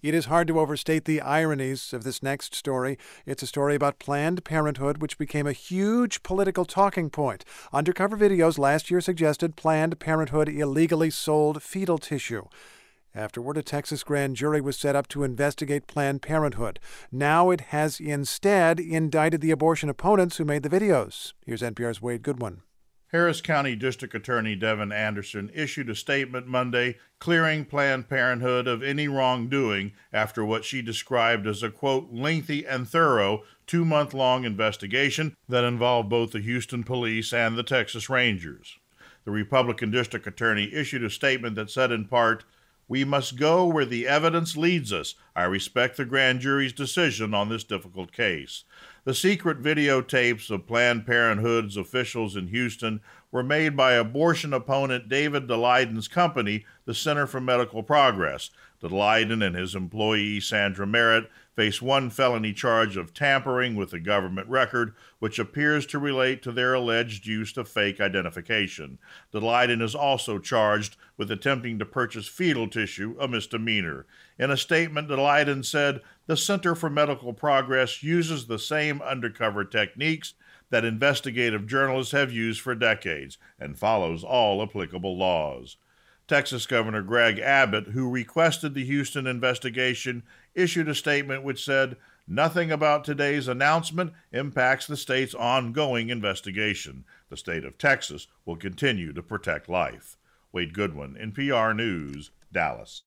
It is hard to overstate the ironies of this next story. It's a story about Planned Parenthood, which became a huge political talking point. Undercover videos last year suggested Planned Parenthood illegally sold fetal tissue. Afterward, a Texas grand jury was set up to investigate Planned Parenthood. Now it has instead indicted the abortion opponents who made the videos. Here's NPR's Wade Goodwin. Harris County District Attorney Devin Anderson issued a statement Monday clearing Planned Parenthood of any wrongdoing after what she described as a, quote, lengthy and thorough 2-month-long investigation that involved both the Houston police and the Texas Rangers. The Republican District Attorney issued a statement that said in part, "We must go where the evidence leads us. I respect the grand jury's decision on this difficult case." The secret videotapes of Planned Parenthood's officials in Houston were made by abortion opponent David Daleiden's company, the Center for Medical Progress. Daleiden and his employee Sandra Merritt face one felony charge of tampering with the government record, which appears to relate to their alleged use of fake identification. Daleiden is also charged with attempting to purchase fetal tissue, a misdemeanor. In a statement, Daleiden said, "The Center for Medical Progress uses the same undercover techniques that investigative journalists have used for decades and follows all applicable laws." Texas Governor Greg Abbott, who requested the Houston investigation, issued a statement which said, "Nothing about today's announcement impacts the state's ongoing investigation. The state of Texas will continue to protect life." Wade Goodwin, NPR News, Dallas.